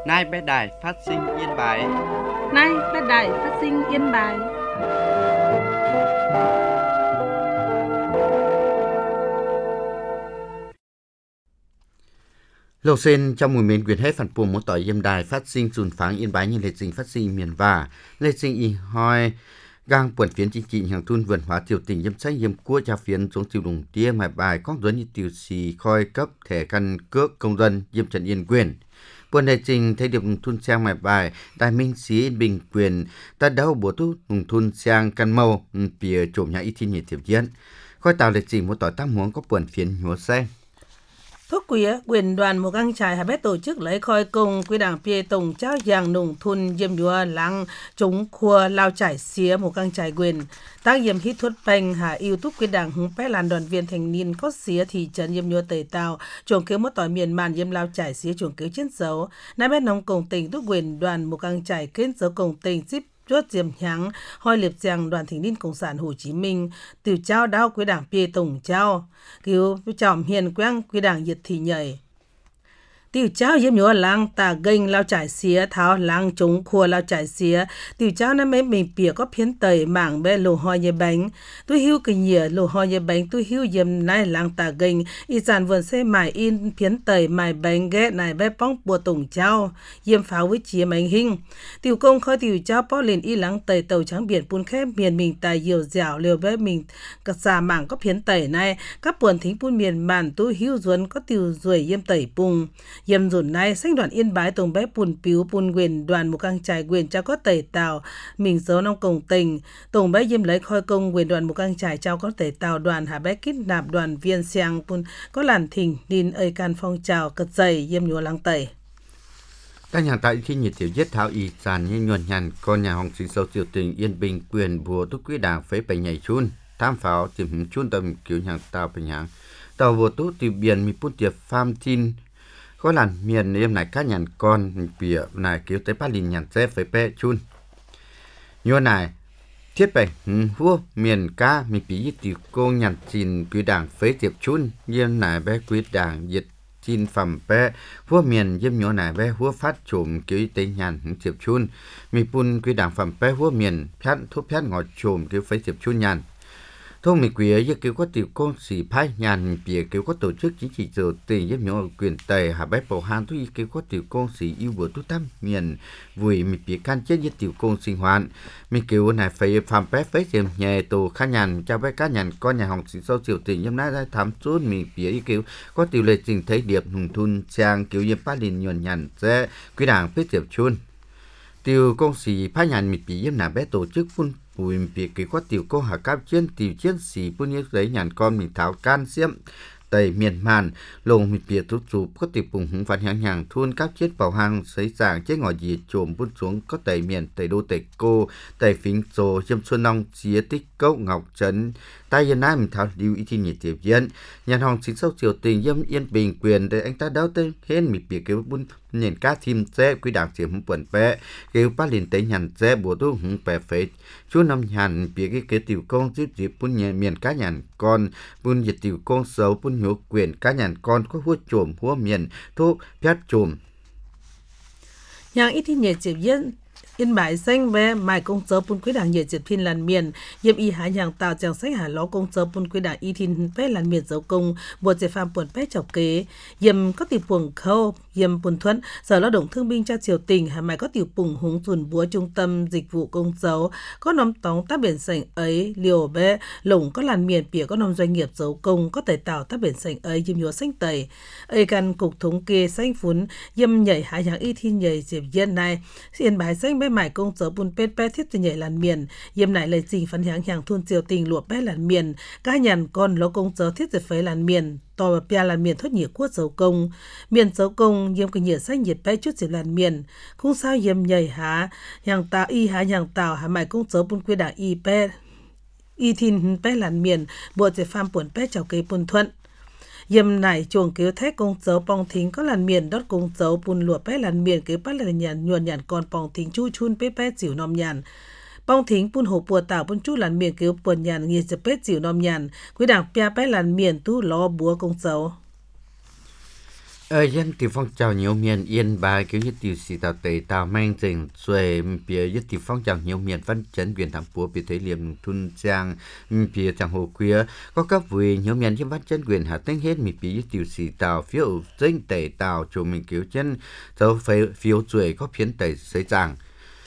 Nay bé đài phát sinh Yên Bái. Nay bé đài phát sinh Yên Bái. Lô sen trong mùi miền quyền hết phản buồn một tỏi Yên Đài phát sinh dùn pháng Yên Bái như lệ trình phát sinh miền và lệ trình y hoi gang buồn phiến chính trị hàng thun vườn hóa tiểu tỉnh yếm sách yếm cua trà phiến xuống tiểu đồng tia mài bài con duấn như tiểu xì khoi cấp thẻ căn cước công dân yếm trần yên quyền buồn lệ trình thấy điệp thun sang mài bài đại minh xí yên bình quyền ta đâu bố tu thun sang căn mâu bìa trộm nhà y thiên nhiệt tiểu diễn khoi tạo lệ trình một tỏi tam muống có buồn phiến nhúa xe Thuốc quỷ quyền đoàn một găng trài hà bé tổ chức lấy khoi công quy đảng pie tổng trao giang nùng thun diêm đua lăng chống khua lao trải xía một găng trài quyền tác diêm hít thuốc bành hà yêu túc quy đảng hứng bé làn đoàn viên thành niên có xía thị trấn diêm đua tẩy tàu chuồng cứu một tỏi miền màn diêm lao trải xía chuồng cứu chiến dấu nay bé nông công tỉnh túc quyền đoàn một găng trài kết dấu công tỉnh zip chốt diệm nháng hoi liệp giang đoàn thanh niên cộng sản Hồ Chí Minh từ trao đao quý đảng pie tổng trao cứu trọng hiền quang quý đảng nhiệt thị nhảy tiểu trao yếm nhúa lang tà gênh lao trải xía tháo lang chống khua lao trải xía tiểu trao năm mấy mình bìa có phiến tẩy mảng bé lồ hoi như bánh tôi hiu cái nhỉ lồ hoi như bánh tôi hiu yếm nay lang tà gênh y sản vườn xe mài in phiến tẩy mài bánh ghé này bé bóng bùa tổng trao yếm pháo với chia mảnh hình tiểu công khơi tiểu trao bó liền y lang tẩy tàu trắng biển pun khép miền mình tài nhiều dẻo liều bé mình cắt xà mảng có phiến tẩy này các buồn thính pun miền màn tôi hiu duấn có tiểu ruồi yếm tẩy pung yếm dùn nay sách đoàn Yên Bái tổng bé pun piu pun quyền đoàn một găng trải quyền cho có tẩy tàu mình dấu nông công tình tổng bé yếm lấy khoi công quyền đoàn một găng trải trao có tẩy tàu đoàn hà bé kết nạp đoàn viên xiang pun có làn thỉnh nín ơi can phong trào cật dày yếm nhúa lăng tẩy các nhà tại khi nhiệt tiểu giết tháo y sàn như nhuần nhằn con nhà hồng sinh sâu tiểu tình Yên Bình quyền bùa túc quý đảng phế bày nhảy chun tham pháo tìm chun tầm kiểu hàng tàu bày nhàng tàu bùa túc từ biển mi pun tiệp farm tin có làn miền em này các nhàn con bìa này kiểu tới ba lìn nhàn xe phải pe chun như này thiết bày vua miền ca mi bí tiểu công nhàn chín quý đảng phế tiệp chun như này bé quý đảng diệt chín phẩm pe vua miền yếm nhỏ này bé vua phát trộm kiểu tây nhàn tiệp chun mi pun quý đảng phẩm pe vua miền phát thuốc phát ngọt trộm kiểu phế tiệp chun nhàn thông mỹ quý ấy kêu có tiểu công sĩ phái nhàn bìa kêu có tổ chức chính trị giờ tiền giúp nhau quyền tề hà bếp bầu hàn tôi kêu có tiểu công sĩ yêu bữa tu tâm miền vui mỹ bìa can chết với tiểu công sinh hoạt mỹ kêu này phải phạm bếp với tiền nhà tổ khá nhàn cho bé cá nhàn con nhà hồng sĩ sau tiểu tiền nhâm nãy đã thám chút mỹ bìa kêu có tiểu lệ trình thấy điệp hùng thun trang kêu như ba liền nhuần nhàn sẽ quý đảng phết tiểu chun tiểu công sĩ phái nhàn mỹ bìa là bé tổ chức phun bùi bị cái có tiểu cô hạ cấp chiến tiểu chiến sĩ bún như giấy nhàn con mình tháo can xiêm tây miền màn lồng mình bịa rút rụp có tiểu bùng hứng phản hàng hàng thun các chết vào hàng sấy giảng chết ngòi gì trộm bún xuống có tây miền tây đô tây cô tây phính rồ chiêm xuân long chia tích cốc ngọc trấn tay yên nay mình tháo lưu ý thì nhiệt tiểu diễn nhàn hồng chính sâu triều tình yếm Yên Bình quyền để anh ta đáo tên hết mình bịa cái bún nhìn cá thìm xe quý đảng chỉ hứng quần bé kêu ba liền tới nhàn xe bùa tu hứng bè phết chú năm nhàn bịa cái tiểu công giúp dịp bún nhẹ miền cá nhàn con bún nhiệt tiểu công xấu bún nhổ quyền cá nhàn con có hút trộm hua miền thuốc phét trộm nhang ít thì nhiệt tiểu diễn Yên Bái xanh bé mai công giáo pun quý đảng nhiệt diệt phiên làn miền yếm y há nhàng tạo chẳng sách hà ló công giáo pun quý đảng y thiên bé làn miền giáo công buộc giải phàm buồn bé chọc kế yếm có tiểu buồng khâu yếm buồn thuận sở lao động thương binh cho triều tình hà mai có tiểu bùng húng dùn búa trung tâm dịch vụ công giáo có nóm tóng tác biển sảnh ấy liều bé lồng có làn miền bìa có nóm doanh nghiệp giáo công có tẩy tạo tác biển sảnh ấy yếm nhúa xanh tẩy ấy căn cục thống kê xanh phún yếm nhảy há nhàng y thiên nhảy diệp yên này Yên Bái xanh bé mải công giáo bùn pết pét thiết từ nhảy làn miền yếm lại lời trình phản hàng hàng thôn triều tình lụa bé làn miền cá nhàn con ló công giáo thiết từ phế làn miền to và pia làn miền thoát nhiệt quốc giáo công miền giáo công yếm cái nhiệt xanh nhiệt bé chút diệp làn miền không sao yếm nhảy há hàng tàu y há hàng tàu há mải công giáo bùn quy đảng y pét y thìn pét làn miền bộ giải phàm buồn pét chào cây bùn thuận yếm này chuồng cứu thét công giáo bong thính có làn miền đốt công giáo bùn lụa bé làn miền cứu bắt làn nhàn nhuần nhàn con bong thính chu chun bé bé chịu nom nhàn bong thính bùn hồ bùa tảo bùn chu làn miền cứu buồn nhàn nghề chập bé chịu nom nhàn quý đảng pia bé làn miền tu lo búa công giáo dân thì phong trào nhiều miền yên bài kiểu như tiểu sĩ tạo tệ tạo mang trình xuề bìa nhất thì phong trào nhiều miền văn chấn quyền thảm phú bìa thế liềm thun trang bìa chẳng hồ queer có cấp vì nhiều miền như văn chấn quyền hạ tính hết mình bìa tiểu sĩ tạo phiếu dinh tệ tạo cho mình kiểu chân dấu phiếu xuề có phiến tệ xây rằng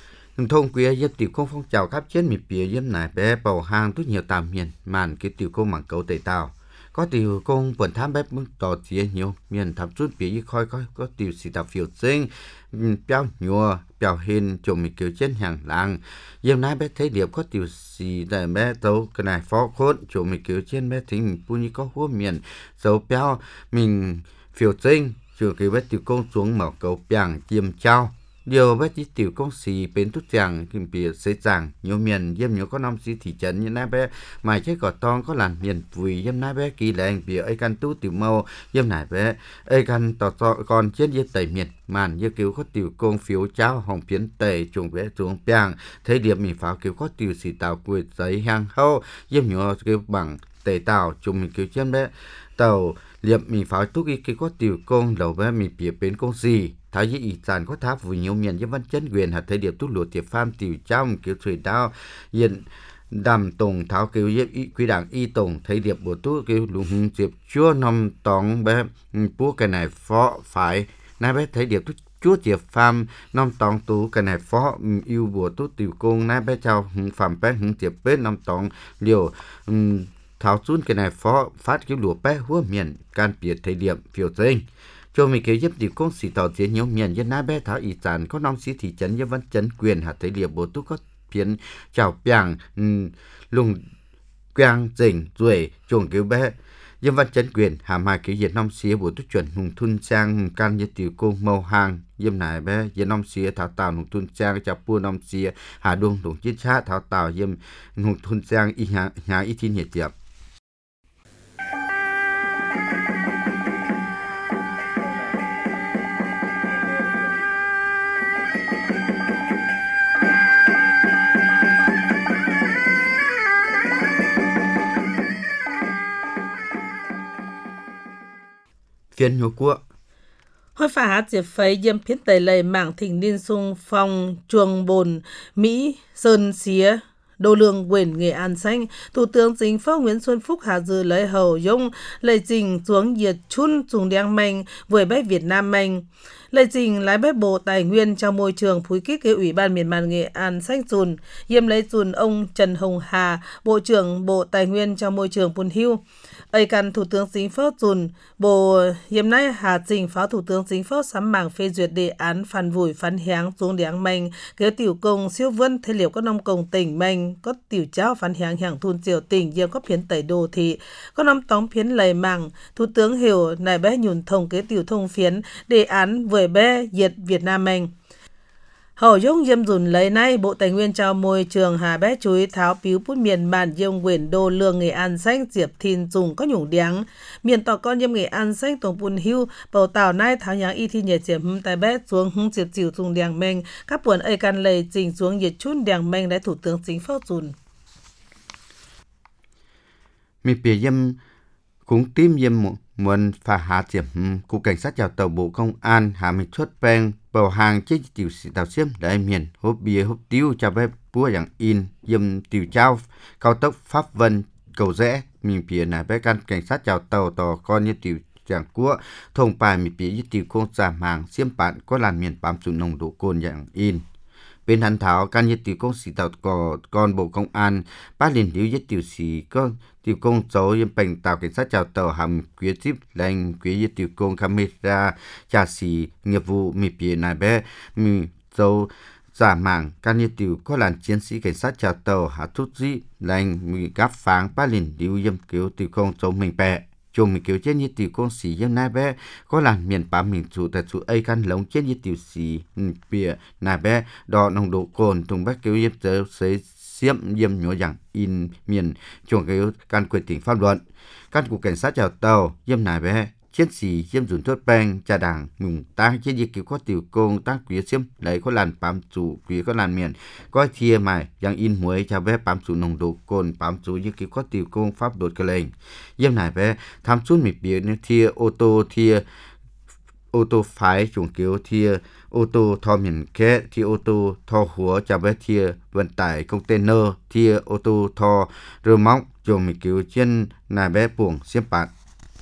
thông queer nhất tiểu công phong trào khắp trên mình bìa dân này bé bầu hàng tốt nhiều tạm miền màn cái tiểu công mảng cấu tệ tạo có tiểu công vẫn tham bếp mức tỏ chia nhiều miền tham chút bị khoi có tiểu sĩ tập phiếu sinh béo nhua béo hình chủng mình kiểu trên hàng làng giờ nay bé thấy điệp có tiểu sĩ tại bé tấu cái này phó khốt chủng mình kiểu trên bé thì mình puni có húa miền dấu béo mình phiếu sinh chủng cái bé tiểu công xuống mở cầu bảng chiêm trao điều bé chỉ tiểu công sĩ bên tốt chẳng kim bìa xây chẳng nhiều miền yếm nhiều có năm sĩ thị trấn như nãy bé mà chết cỏ tong có làn miền vùi yếm nãy bé kỳ lệ bìa ấy căn tú tiểu mâu yếm nãy bé ấy căn tỏ còn chết yếm tẩy miền màn yếm cứu có tiểu công phiếu trao hồng phiến tẩy trùng bé trùng bèng thấy điểm mình pháo cứu có tiểu sĩ tàu quỳ giấy hàng hâu yếm nhiều cứu bằng tẩy tàu trùng mình cứu chân bé tàu liệp mình pháo túc cái có tiểu công đầu bé mình bìa bên công gì thái với ý sản có tháp với nhiều miền với văn chân quyền hạt thời điểm túc lụa tiệp pham tiểu trong kiểu thủy đao hiện đàm tùng tháo kiểu với quý đảng y tùng thời điểm bộ tú kiểu lùng tiệp chúa nằm tòng bé búa cái này phó phải nay bé thời điểm chúa tiệp pham nằm tòng tú cái này phó yêu bộ tú tiểu công nay bé chào phạm bé tiệp bên nằm tòng liều tháo xuống cái này phó phát kiểu lụa bé húa miền can biệt thời điểm phiêu sinh cho mình kể giúp điều công sĩ tàu chiến nhiều miền dân nái bé thảo ý sản có năm sĩ thị trấn như văn chấn quyền hạt thấy điểm bộ tú có phiến chào bèng lùng quang dình rồi chuồng cứu bé dân văn chấn quyền hàm hai kỹ diện năm sĩ bộ tú chuẩn hùng thun sang can như tiểu công màu hàng dân này bé dân năm sĩ thảo tàu hùng thun sang chào pua năm sĩ hà đông đồng chiến sát thảo tàu dân hùng thun sang y nhà y thiên nhiệt diệp phiên nhô quốc Hoi phá hát diệp phấy yếm phiến tẩy lầy mảng thỉnh niên sung phong chuồng bồn Mỹ Sơn Xía Đô Lương Quyền Nghệ An Xanh Thủ tướng Chính phủ Nguyễn Xuân Phúc hạ dự lấy hầu dung lời trình xuống nhiệt chun dùng đen mạnh với bách Việt Nam mạnh lời trình lái bách Bộ Tài nguyên trong môi trường phúi kích cái Ủy ban miền Nam Nghệ An Xanh dùn yếm lấy dùn ông Trần Hồng Hà Bộ trưởng Bộ Tài nguyên trong môi trường Pun Hưu ấy căn Thủ tướng Chính phủ dùn Bộ hiếm nay Hà Trình Phó Thủ tướng Chính phủ sắm mảng phê duyệt đề án phản vùi phán háng xuống đen mạnh kế tiểu công siêu vân thế liệu các nông công tỉnh mạnh có tiểu cháu phán háng hàng thun triều tỉnh dương có phiến tẩy đô thị có năm tóm phiến lầy mảng Thủ tướng hiểu này bé nhùn thông kế tiểu thông phiến đề án với bé diệt Việt Nam mình hầu dung diêm dùn lấy nay Bộ Tài nguyên trao môi trường Hà bé chuối tháo piếu bút miền bản diêm quyền Đô Lương Nghệ An Xanh diệp thìn dùng có nhủng điáng miền tỏ con diêm Nghệ An Xanh tổng Pun Hưu bầu tàu nay tháo nháng y thi nhiệt diệp tại bé xuống hung diệp chịu dùng đèng meng các buồn ấy can lầy trình xuống nhiệt chun đèng meng để Thủ tướng Chính phủ dùn mi bìa diêm cũng tim diêm muốn phá hạ diệp cục cảnh sát chào tàu Bộ Công an hạ mình xuất beng bầu hàng chế tiểu sĩ tàu xiêm đại miền hộp bia hộp tiêu cho bé búa dạng in diêm tiểu trao cao tốc Pháp Vân cầu rẽ mình bìa này bé can cảnh sát chào tàu tò con như tiểu dạng của thông bài mình bìa như tiểu công giảm hàng xiêm bạn có làn miền bám dụng nồng độ cồn dạng in bên hắn thảo can như tiểu công sĩ tàu con Bộ Công an bác liền điếu với tiểu sĩ có tiểu công số yếm bệnh tàu cảnh sát chào tàu hầm quý tiếp lệnh quý với tiểu công camera trả sĩ nghiệp vụ mì bìa này bé mì dấu giả mảng can như tiểu có làn chiến sĩ cảnh sát chào tàu hạ thúc dĩ lệnh mì gáp pháng bác liền điếu yếm cứu tiểu công số mình bè chồng mình kiểu trên như tiểu công sĩ yếm này bé có làn miền bám mình chủ tại chủ ấy căn lống trên như tiểu sĩ bìa này bé đo nồng độ cồn thùng bác kiểu yếm tới xiêm diêm nhỏ dạng in miền chuồng cái can quyền tỉnh pháp luận can cục cảnh sát chào tàu diêm này bé chiến sĩ diêm dùn thốt beng trà đảng mùng ta trên như kiểu có tiểu công tác quý xiêm lấy có làn bám chủ quý có làn miền có thia mài dạng in muối cho bé bám chủ nồng độ cồn bám chủ như kiểu có tiểu công pháp đột cái lệnh diêm này bé tham xuống mịp biển thia ô tô thia ô tô phải chung kiểu thia ô tô thò miền kế thì ô tô thò húa cho bé thia vận tải container thia ô tô thò rơ móc chung mình kiểu trên nà bé buồng xiêm bạc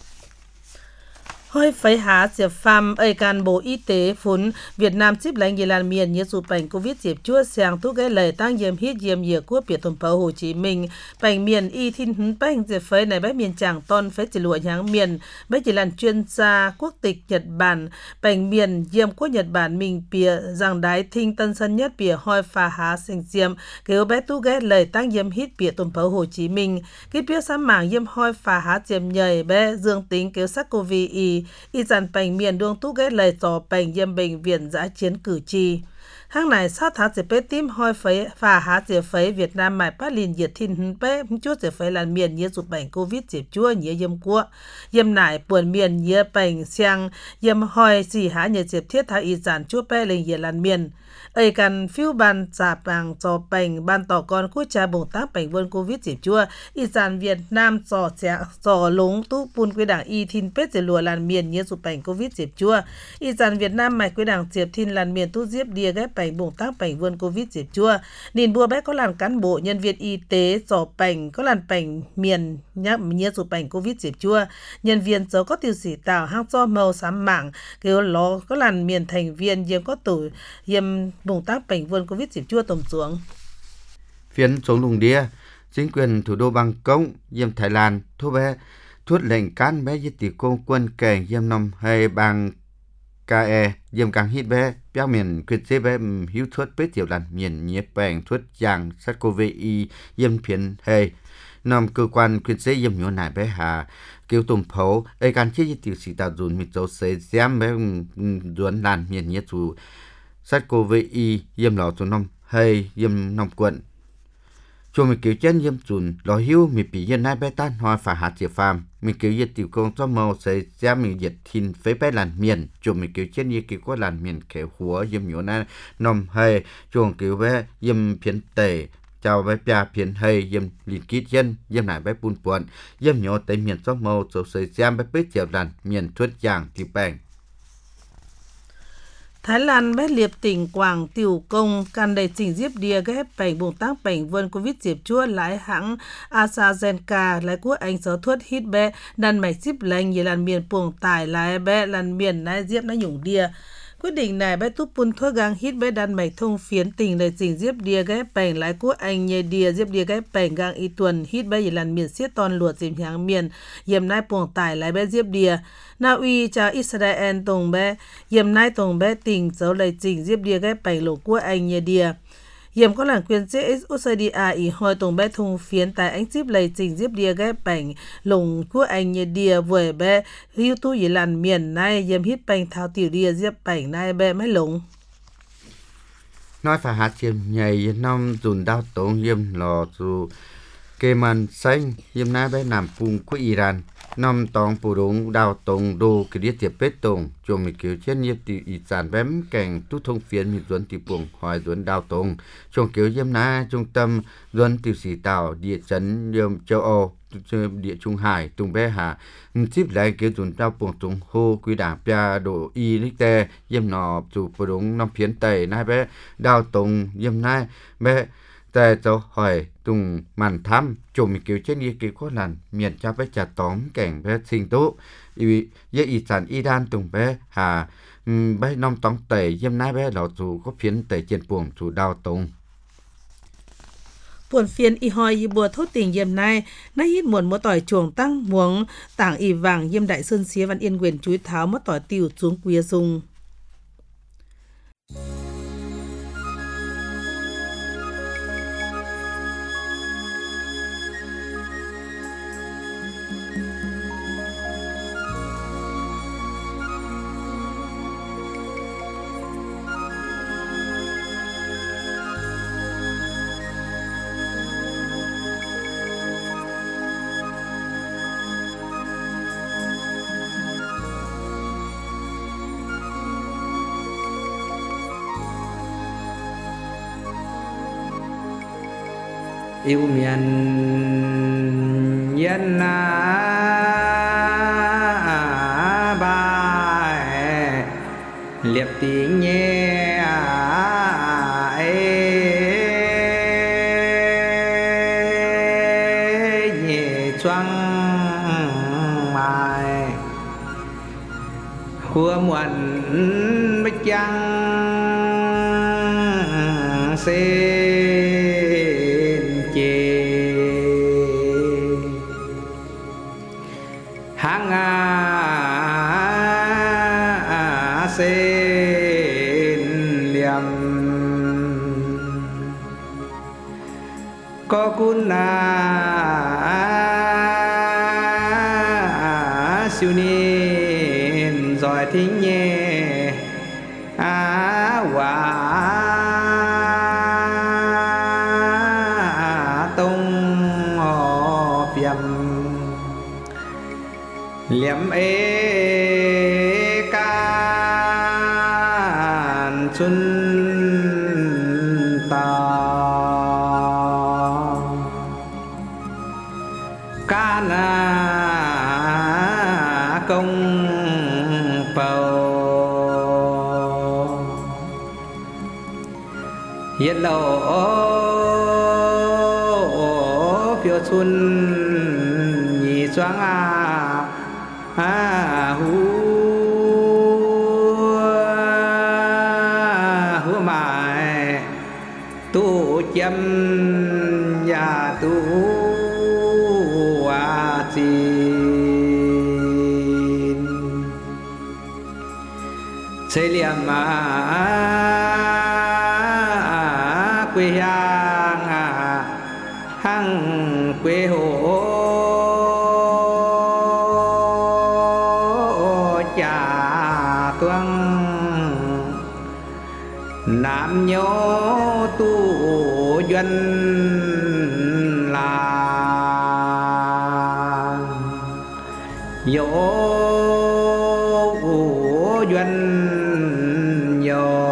Hoi phải há diệp phàm ấy can bộ y tế phun Việt Nam xếp lãnh Nghệ Lan miền như dụ bệnh Covid diệp chua sang thu cái lời tăng diệm hít diệm dìa của Việt Tổng Bảo Hồ Chí Minh bệnh miền y thiên hứng bệnh diệp phơi này bé miền chẳng tôn phế chỉ lụa nháng miền bé chỉ là chuyên gia quốc tịch Nhật Bản bệnh miền diệm của Nhật Bản mình bìa rằng đái thinh tân sân nhất bìa hoi phá há sinh diệm kêu bé thu cái lời tăng diệm hít Việt Tổng Bảo Hồ Chí Minh cái bìa sám mảng diệm hoi phá há diệm nhảy bé dương tính kêu sắc Covid y dàn bệnh miền đường tu ghé lời tỏ bệnh yêm bệnh viện giã chiến cử tri. Hang này sát thác sẽ bế tim hoi phấy và há sẽ phấy Việt Nam mãi bắt liền diệt thiên hứng bế chút sẽ phấy làn miền như dụ bệnh Covid dịp chua nhớ yêm của. Yêm nải buồn miền nhớ bệnh sang yêm hoi gì há nhớ dịp thiết thác y dàn chua bế lên yê làn miền. Ấy cần phiêu bàn giả bằng cho bệnh ban tỏ con quốc gia bùng tác bệnh vươn Covid dịp chua y dàn Việt Nam cho lúng tu bùn quy đảng y thiên bế sẽ lùa làn miền như dụ bệnh Covid dịp chua y dàn Việt Nam mãi quy đảng dịp thiên làn miền tu diếp đìa ghép bệnh bùng tác bệnh vươn Covid dịp chua nên bùa bé có làn cán bộ nhân viên y tế cho bệnh có làn bệnh miền như dụ bệnh Covid dịp chua nhân viên dấu có tiêu sĩ tạo hang cho màu xám mạng kêu nó có làn miền thành viên yếm có tổ yếm bùng tác bệnh vươn Covid dịp chua tổng xuống. Phiến xuống lùng đĩa, chính quyền thủ đô Bangkok, yếm Thái Lan, thu bé thuất lệnh cán bé giết tỷ công quân kẻ yếm nông hay bang KE yếm càng hít bé, béo miền quyết chế bé hiếu thuất bế tiểu làn miền nhiếp bèng thuất giang sát COVID yếm phiến hay nằm cơ quan quyết chế yếm nhô nải bé hà kêu tùm phấu, ấy càng chế giết tiểu sĩ tạo dùn mịt dấu xế giám bé duẩn làn miền nhiếp dù sát COVID yếm lọ tù nông hay yếm nông quận. Cho mình kiểu chân yếm dùn lọ hiếu mình bị yên nai bé tan hoa phá hạt diệp phàm mình kiểu yết tiểu công cho màu sẽ ra mình yết thìn phế bé làn miền cho mình kiểu chân yết kiểu có làn miền khéo húa yếm nhổ nai nông hay cho kiểu bé yếm phiến tể chào bé bia phiến hay yếm lìn kít dân yếm nải bé bùn buồn yếm nhổ tới miền cho màu cho sẽ ra bé bế tiểu làn miền thuất giang tiểu bèng. Thái Lan bé liệp tỉnh Quảng Tiểu Công can đầy chỉnh diếp đìa ghép bệnh bùng tác bệnh vươn Covid dịp chua lái hãng AstraZeneca lái quốc Anh sở thuất hít bé đàn mạch xíp lành như làn miền buồng tải lái bé làn miền nái diếp nó nhủng đìa. Quyết định này bé túp bùn thuốc gang hít bé đan mạch thông phiến tỉnh đầy chỉnh diếp đìa ghép bệnh lái quốc Anh nhờ đìa diếp đìa ghép bệnh gang y tuần hít bé như làn miền xiết toàn luột dìm hàng miền yếm nai buồng tải lái bé diếp đìa. Na Uy cha Israel tông bé yếm nai tông bé tỉnh dấu lấy chỉnh diếp đìa ghép bệnh lộ quốc Anh nhờ đìa. Yếm có làn quyền chế Australia ý hồi tổng bé thùng phiến tại anh xíp lấy trình diếp đìa ghép bệnh lồng của anh như đìa vừa bé hiu tu ý làn miền này yếm hít bệnh thao tiểu đìa diếp bệnh này bé mấy lồng. Nói phải hạt chiêm nhảy năm dùn đau tống yếm lò dù kê màn xanh yếm nai bé nằm phung của Iran năm tòng phù đúng đào tông đô cái đĩa tiệp bết tông cho mình kiểu trên nhiệt tỷ ý sản bém cảnh tu thông phiến mình duẩn tỷ buồng hỏi duẩn đào tông trong kiểu yếm nai trung tâm duẩn tiểu sĩ tạo địa chấn yếm châu Âu địa Trung Hải tung bé hà tiếp lại kiểu duẩn đào buồng tung hô quý đảng pia độ y lít tê yếm nọ chủ phù đúng năm phiến tây nai bé đào tông yếm nai bé tại cháu hỏi tung màn thăm chùm kiểu trên ý kiểu có làn miền cha bé trả tóm cảnh bé sinh tố ý sản Iran tung bé hà bé nông tóm tẩy yếm nai bé lão chủ có phiến tẩy trên buồng chủ đào tông buồn phiền y hoi y bùa thốt tình yếm nai nãy hít muộn mua tỏi chuồng tăng muống tảng y vàng yếm đại sơn xía văn yên quyền chuối tháo mất tỏi tiêu xuống quia dùng. yêu miền yên bài liệp tí nhẹ nhẹ choang mai khua muộn bích trăng xin chê hàng xin liềm có cún siêu niên giỏi thính nhẹ quả tông họ phiền liềm can xuân ta can công bầu hiện lộ phiêu xuân nhị choáng hú mãi tu chấm nhà tu chín xây liềm quê hang quê hồ cha tuang nam nhớ tu duyên là dỗ duyên nhiều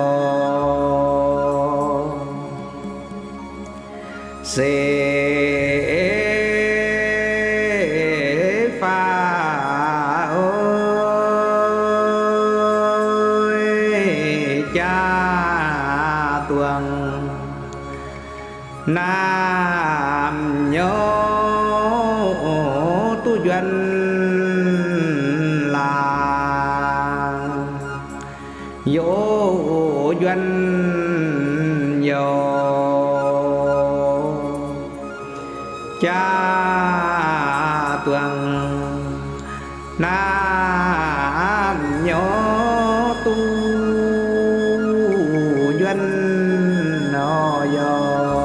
sẽ pha ơi cha tuồng nam nhớ tu duyên dỗ duyên nhiều cha tuồng nam nhớ tu duyên nó yo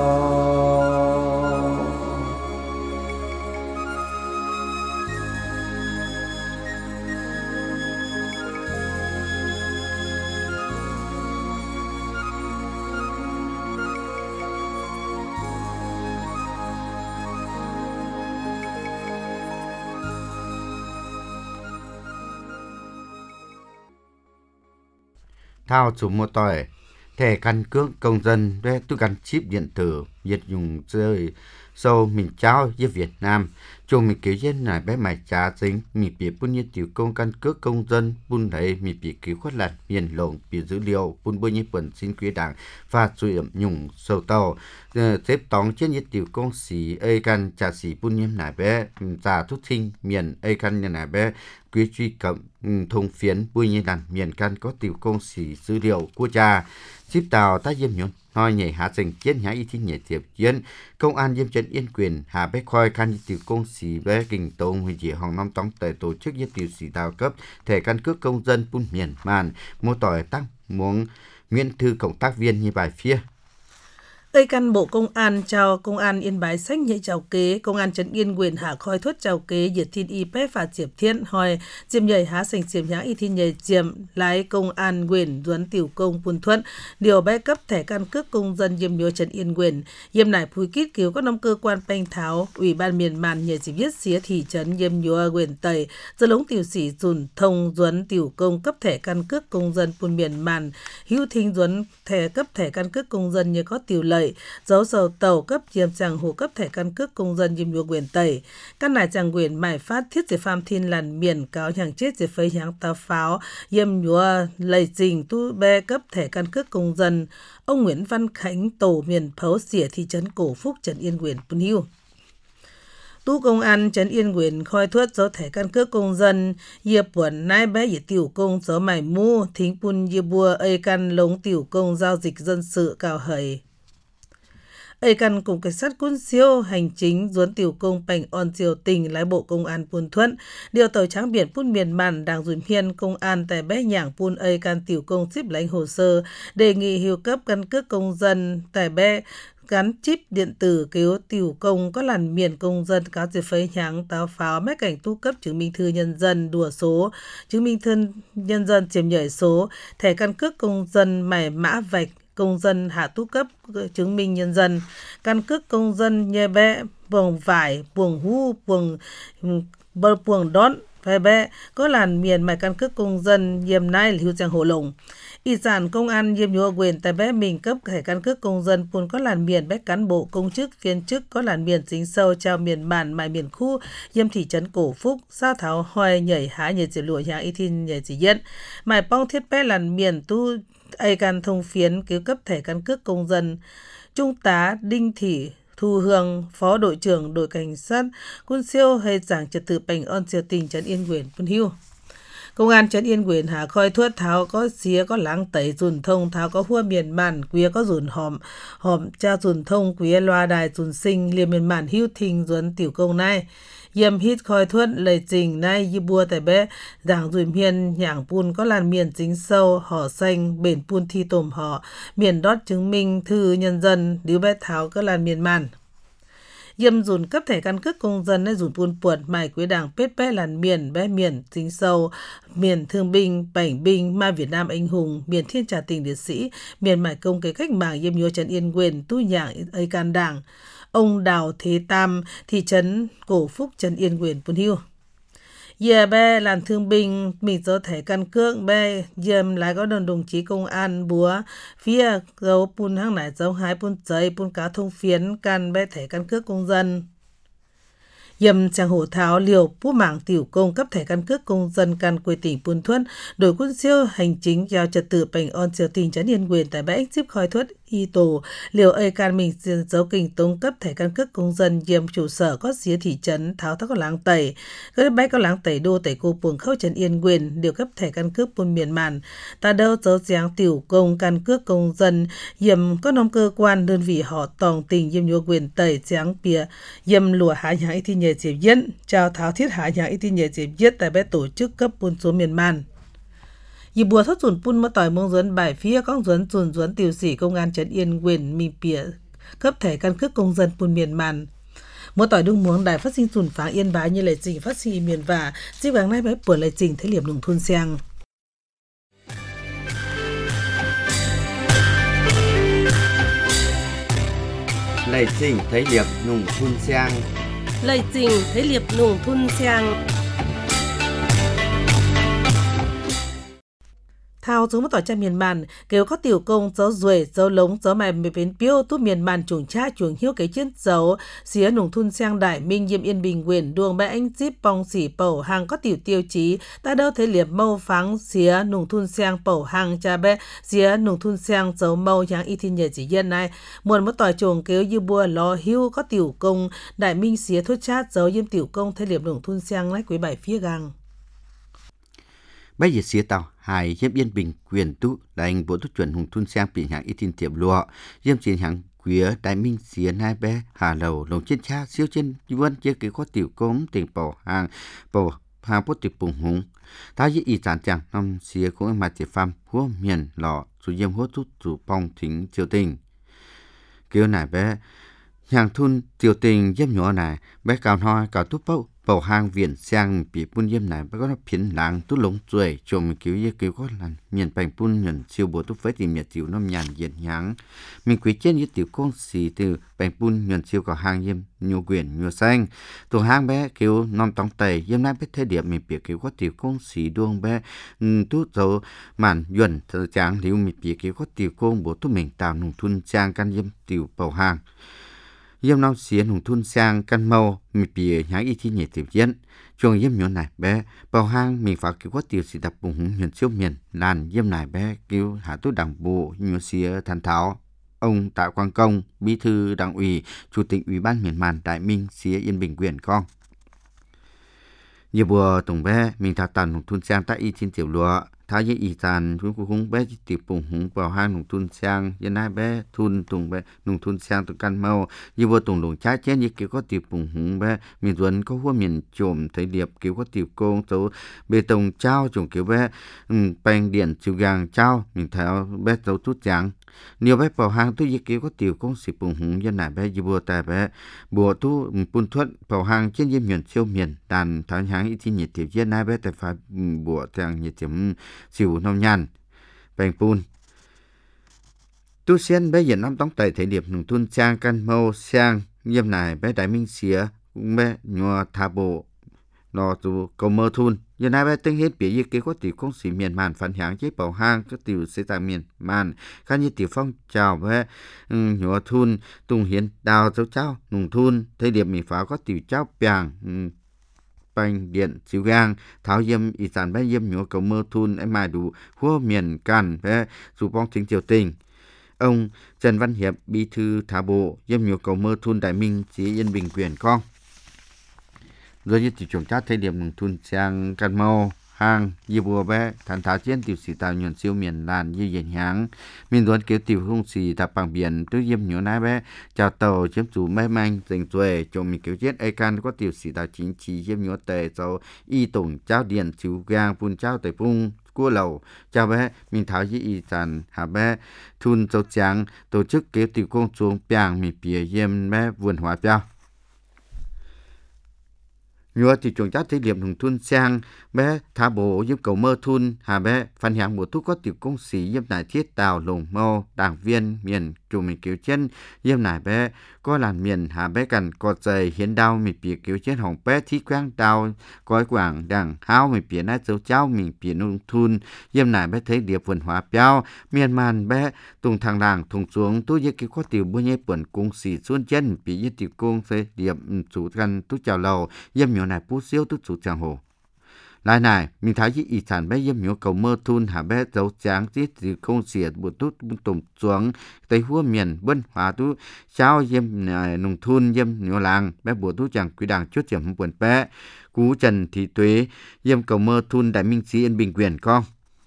thao chủ một tỏi thẻ căn cước công dân với tu gắn chip điện tử Việt dùng chơi sâu mình trao với Việt Nam chung mình cứu dân này bé mày trả dính mình bị bún như tiểu công căn cước công dân bún đấy mình bị cứu khuất lạt miền lộn bị dữ liệu bún bơi như bẩn xin quý đảng và chủ yếu nhung sâu tàu xếp tóng trên như tiểu công sĩ ơi căn trả sĩ bún như này bé trả thúc sinh miền ơi căn như này bé quý truy cập thông phiến bùi như đàn miền căn có tiểu công sĩ dữ liệu của cha ship tàu ta diêm nhún nói nhảy hạ dành chiến nhã y thi nhảy tiếp chiến công an diêm trấn yên quyền hạ bé khoi căn tiểu công sĩ bé kinh tông huy chỉ hòng năm tống tại tổ chức yết tiểu sĩ đào cấp thẻ căn cước công dân bún miền màn mô tỏi tăng muốn nguyên thư cộng tác viên như bài phía Tây căn Bộ Công an chào Công an Yên Bái sách nhạy chào kế, Công an Trấn Yên quyền hạ khoi thuất chào kế, diệt thiên y pé phạt diệp thiên hỏi, diệm nhảy há sành diệm nhã y thiên nhảy diệm, lái Công an quyền duấn tiểu công buôn thuận, điều bé cấp thẻ căn cước công dân diệm nhớ Trấn Yên quyền, diệm nải phùi kít cứu các năm cơ quan banh tháo, Ủy ban miền màn nhảy dịp viết xía thị trấn diệm nhớ quyền tây, giờ lống tiểu sĩ dùn thông duấn tiểu công cấp thẻ căn cước công dân buôn miền màn, hữu thính duấn thẻ cấp thẻ căn cước công dân như có tiểu lầy, tẩy, dấu sầu tàu cấp diêm chẳng hồ cấp thẻ căn cước công dân diêm nhua quyền tẩy. Căn này chẳng quyền mải phát thiết chế pham thiên làn miền cáo hàng chết chế phơi hàng tàu pháo, diêm nhua lầy trình tu bê cấp thẻ căn cước công dân. Ông Nguyễn Văn Khánh tổ miền Phấu Xỉa thị trấn Cổ Phúc Trấn Yên Quyền Pun Hiu. Tu công an Trấn Yên Quyền khoi thuất dấu thẻ căn cước công dân, dìa buồn nai bé dìa tiểu công dấu mải mu, thính pun dìa bùa ây căn lống tiểu công giao dịch dân sự cào hầy. Ây căn cùng cảnh sát quân siêu hành chính duốn tiểu công bành on triều tình lái bộ công an Pun Thuận, điều tàu trắng biển Pun miền màn đang dùm hiên công an tại bé nhảng Pun ây căn tiểu công ship lãnh hồ sơ, đề nghị hiệu cấp căn cước công dân tại bé gắn chip điện tử kêu tiểu công có làn miền công dân cáo chế phấy nháng táo pháo mấy cảnh tu cấp chứng minh thư nhân dân đùa số, chứng minh thư nhân dân chiếm nhảy số, thẻ căn cước công dân mải mã vạch công dân hạ tu cấp chứng minh nhân dân, căn cước công dân nhẹ bé buồng vải buồng hu buồng đón phải bé có làn miền mải căn cước công dân yếm nai hữu trang hồ lồng. Y sản công an diêm nhua quyền tại bé mình cấp thẻ căn cước công dân Pun có làn miền bé cán bộ công chức viên chức có làn miền dính sâu trao miền màn mài miền khu diêm thị trấn Cổ Phúc sao tháo hoài nhảy há nhảy chỉ lụa nhang y tin nhảy chỉ yên mài pong thiết bé làn miền tu ai can thông phiến cứu cấp thẻ căn cước công dân. Trung tá Đinh Thị Thu Hương, Phó đội trưởng đội cảnh sát quân siêu hay giảng trật tự bành on triều tình Trấn Yên Quyền Pun Hiu. Công an Trấn Yên Quyền hà khoi thuất tháo có xía có láng tẩy dùn thông tháo có hua miền màn quía có dùn hòm cha dùn thông quía loa đài dùn sinh liền miền màn hữu thình duẩn tiểu công này yếm hít khoi thuất lầy trình nay như bua tại bé đảng dùm hiên nhảng Pun có làn miền chính sâu họ xanh bền Pun thi tồm họ miền đót chứng minh thư nhân dân điếu bé tháo có làn miền màn. Yếm dùn cấp thẻ căn cước công dân hay dùn Pun puột mài quế đảng pết bé làn miền bé miền chính sâu miền thương binh bảnh binh mai Việt Nam anh hùng miền thiên trà tình liệt sĩ miền mài công cái cách mạng yếm nhua Trấn Yên Quyền tu nhảng ấy can đảng. Ông Đào Thế Tam thị trấn Cổ Phúc Trấn Yên Quyền Pun Hiu. Bé làn thương binh mình dấu thẻ căn cước bé yếm lại có đồng chí công an búa phía dấu Pun hang nải dấu hái Pun giấy Pun cá thông phiến can bé thẻ căn cước công dân. Yếm chàng hổ tháo liều bút mảng tiểu công cấp thẻ căn cước công dân can quê tỉnh Pun Thuận đội quân siêu hành chính giao trật tự bành on triều tình Trấn Yên Quyền tại bãi ship khoi thuất y tổ liều ây can mình dấu kinh tông cấp thẻ căn cước công dân yếm trụ sở có xía thị trấn tháo thác có láng tẩy các bãi có láng tẩy đô tẩy cô buồng khâu Trấn Yên Quyền điều cấp thẻ căn cước Pun miền màn ta đâu dấu giáng tiểu công căn cước công dân yếm có nông cơ quan đơn vị họ tòng tình yếm nhua quyền tẩy giáng bìa yếm lùa há nhã y thi nhờ chế diễn chào tháo thiết há nhã y thi nhờ chế viết tại bãi tổ chức cấp Pun số miền màn. Dì bùa thốt dùn Pun mất tỏi mông duấn bài phía con duấn tiểu sĩ công an Trấn Yên Quyền mi bìa cấp thẻ căn cước công dân Pun miền màn. Mất tỏi đương muống đài phát sinh dùn pháng Yên Bái như lệ trình phát sinh miền và dịp vàng nay bái bùa lệ trình thế liệp nông thôn sang. Lệ trình thế liệp nông thôn sang. Lệ trình thế liệp nông thôn sang. Thao giống một tỏi cha miền màn kêu có tiểu công dấu ruồi dấu lống dấu mày bến piêu tu miền màn chuồng cha chuồng hiếu cái chiến dấu xía nùng thun sang đại minh Diêm Yên Bình Quyền đuông bãi anh zip bong xỉ bầu hàng có tiểu tiêu chí ta đâu thấy liệp mâu pháng xía nùng thun sang bầu hàng cha bé xía nùng thun sang dấu mâu nhang y thiên nhờ chỉ dân này muôn một tỏi chuồng kêu như bùa lò hiếu có tiểu công đại minh xía thốt chát dấu diêm tiểu công thấy liệp nùng thun sang lấy quý bảy phía gang. Bây giờ xía tàu hai Diêm Yên Bình Quyền tu đánh bộ thuốc chuẩn hùng thun sang bị hạng y tin tiệm lụa Diêm chiến hạng quía đại minh xía nai bé hà lầu lồng trên cha siêu trên vân chế kế có tiểu công tiền bảo hàng bút tiệp bùng hùng ta với y sản chẳng năm xía cũng mà chỉ phàm húa miền lọ chủ diêm hốt thuốc chủ bong thính triều tình kêu nải bé hàng thun tiểu tình yếm nhỏ này bé cào hoa cào túp bầu hang viện sang bị bún yếm này bé có nó phiến làng tút lống tuổi chồng cứu có lần miền bành bún nhận siêu bộ túp với tìm nhiệt tiểu nó nhàn diện nháng mình quý trên như tiểu con xì từ bành bún nhận siêu cào hang yếm nhiều quyển nhiều xanh tổ hang bé cứu non tòng tẩy yếm này bé thế điểm mình bị cứu có tiểu con xì đuông bé tút dấu màn nhuận thợ tráng liu mình bị cứu có tiểu con bộ túp mình tạo nông thun trang căn yếm tiểu bầu hang yếm năm xiên hùng thun sang căn màu mi bìa nhái y thi nhẹ tiểu diễn chuồng yếm nhỏ này bé bầu hang mình phải cứu có tiểu sĩ tập bùng hùng huyền siêu miền làn yếm này bé cứu hạ tốt đảng bộ nhỏ xía thành tháo ông Tạ Quang Công bí thư đảng ủy chủ tịch ủy ban miền màn Đại Minh xía Yên Bình quyền con nhiều bùa tổng bé mình thảo tàn hùng thun sang tại y thiên tiểu lúa thái với y tàn chúng cũng bé chỉ bùng hùng vào hang nông thôn sang dân hai bé thun tùng bé nông thôn sang tụ căn mau như vừa tùng lồng trái chén như kiểu có tiệp bùng hùng bé miền duẩn có hoa miền trộm thấy điệp kiểu có tiệp công tấu bê tông trao trồng kiểu bé bành điện chiều gang trao mình theo bé tấu tút trắng nhiều bé vào hang tôi như kiểu có tiệp công xịt bùng hùng dân này bé như vừa tài bé bùa tu bùn thuận vào hang trên diêm miền siêu miền đàn thái hang ít thì nhiệt tiểu dân hai bé tại phải bùa thằng nhiệt tiểu siêu nông nhàn bành bùn tu sen bé hiện năm tống tẩy thể điệp nông thôn trang căn mâu sang nghiêm này bé Đại Minh xía bé nhòa thà bộ nó tu cầu mơ thun giờ này bé tinh hết bị cái có tiểu công sĩ miền màn phản hạng chế bảo hang có tiểu sẽ tại miền màn khá như tiểu phong chào bé nhòa thun tung hiến đào dấu cháu nông thôn thể điệp mình phải có tiểu cháu bàng bành điện chiếu gang tháo yếm y sản bé yếm nhúa cầu mơ thun em mà đủ hua miền càn bé dù bong chính triều tình ông Trần Văn Hiệp bí thư thả bộ yếm nhúa cầu mơ thun Đại Minh chỉ Yên Bình quyền con rồi như chỉ trồng chát thay điểm thun sang căn mô hang như bùa bé thành tháo chiến tiểu sĩ tạo nhuận siêu miền làn như diện háng miền duẩn kiểu tiểu hung sĩ tập bằng biển tôi yếm nhúa nái bé chào tàu chiếm chủ mê manh dành tuổi chồng mình kiểu chết ai can có tiểu sĩ tạo chính trị yếm nhúa tề sau y tổng trao điện chiếu gang bùn trao tề bung cua lầu chào bé mình tháo với y sản hạ bé thun châu trắng tổ chức kiểu tiểu công xuống bàng mình bìa yếm bé vườn hóa piao nhua thì chuồng chát thấy điểm hùng thun sang bé thả bộ giúp cầu mơ thun hà bé phản hạng bộ thuốc có tiểu công sĩ giúp nải thiết tàu lồng mô đảng viên miền chủ mình cứu chân giúp nải bé có làn miền hà bé cần cọt dày hiến đau mình bìa cứu chân hồng bé thí quang đau gói quảng đảng hao mình bìa nát dấu cháu mình bìa nông thun giúp nải bé thấy điệp vườn hóa piao miền màn bé tung thằng làng thùng xuống tôi giúp có tiểu bữa nhé bẩn công sĩ xuân chân bìa giúp tiểu công sẽ điệp chủ căn tú chào lầu giúp nhỏ này bút siêu tú chủ trang hồ lại này mình thấy với ý sản bé yếm nhúa cầu mơ thun hà bé dấu tráng tiết từ không xỉa bút tút tùng xuống tây hua miền bân hòa tú cháu yếm nông thun yếm nhúa làng bé bút tú chẳng quý đảng chốt điểm buồn bé cú Trần Thị Tuế yếm cầu mơ thun Đại Minh sĩ Yên Bình quyền con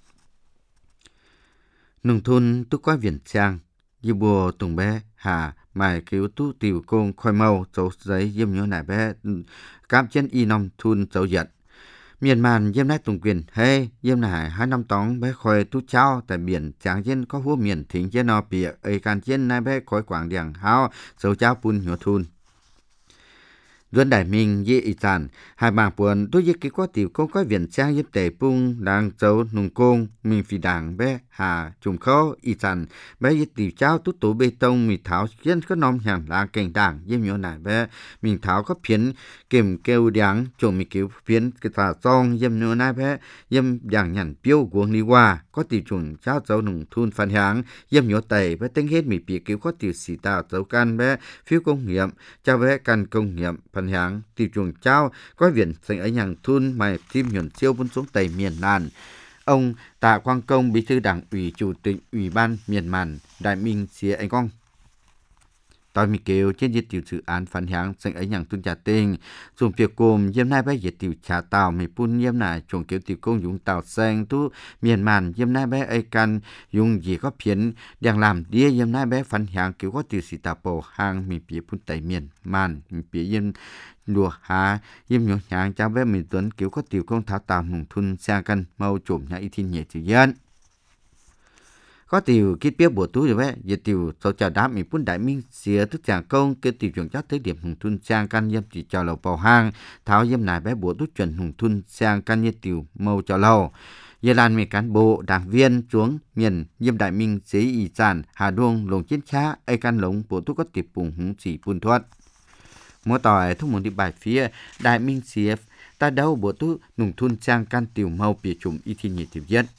nông thun tú quá viền trang như bùa tùng bé hà mài cứu tú tiểu công khoi màu dấu giấy yếm nhúa này bé cam chân y nông thun dấu giật miền màn yếm nái tùng quyền hay yếm nái 2 năm tóng bé khoi tú cháu tại biển tráng trên có hua miền thính trên nọ bìa ấy can trên nái bé khoi quảng điàng hao dấu cháu pun nhúa thun Duân Đại Minh dễ ý sản hai bảng buồn tôi dễ cái quá tiểu công có viện trang giúp tề bung đang dấu nung công mình phi đảng bé hà trùng khâu ý sản bé dễ tiểu trao tút tố bê tông mình tháo dân có nông hàng là cảnh đảng dễ nhỏ này bé mình tháo có phiến kiểm kêu đáng trộm mình kêu phiến cái tà song dêm nhỏ này bé dêm đảng nhằn piêu của đi qua có tiểu trùng trao dấu nung thun phản háng dêm nhỏ tề bé tính hết mình bị kêu có tiểu xì tạo dấu can bé phiếu công nghiệm cho bé can công nghiệm hạng tiểu chuồng trao có viện thành ấy nhàng thun mày tim nhuận siêu vun xuống tây miền Nam ông Tạ Quang Công bí thư đảng ủy chủ tịch ủy ban miền màn Đại Minh xía anh con tôi mi kêu trên diệt tiểu dự án phản hạng thành ấy nhàng thun trả tình dùng việc cùng yếm nai bé diệt tiểu trả tàu mi pun yếm nai chuồng kêu tiểu công dùng tàu xanh tu miền màn yếm nai bé ấy can dùng gì có phiến đang làm đĩa yếm nai bé phản hạng kêu có tiểu sĩ tàu bồ hàng mi bìa pun tây miền màn mi bìa yếm đùa hà yếm nhỏ nhàng cháu bé mình tuấn kiểu có tiểu công tháo tàu nông thun sang căn mau trộm nhà y thiên nhẹ chữ dân có tiểu kết biết bộ tú rồi vậy giờ tiểu sau chào đám mình phun đại minh xía tức chàng công cái tiểu chuẩn chắc tới điểm hùng thun sang căn yếm chỉ chào lầu bầu hang tháo yếm nải bé bộ tú chuẩn hùng thun sang căn như tiểu mâu chào lầu giờ lan mấy cán bộ đảng viên xuống miền yếm đại minh xí y sản hà đuông lồng chiến trá ai căn lồng bộ tú có tiệp bùng hùng chỉ phun thoát mua tỏi thúc muốn đi bài phía đại minh xía ta đâu bộ tú nùng thun sang căn tiểu mâu bị trùng y thiên nhiệt tiểu nhất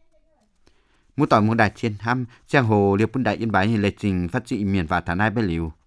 mua tỏi mua đại chiến thăm trang hồ liệp quân đại yên bái lệ trình phát trị miền và thả nai bé liu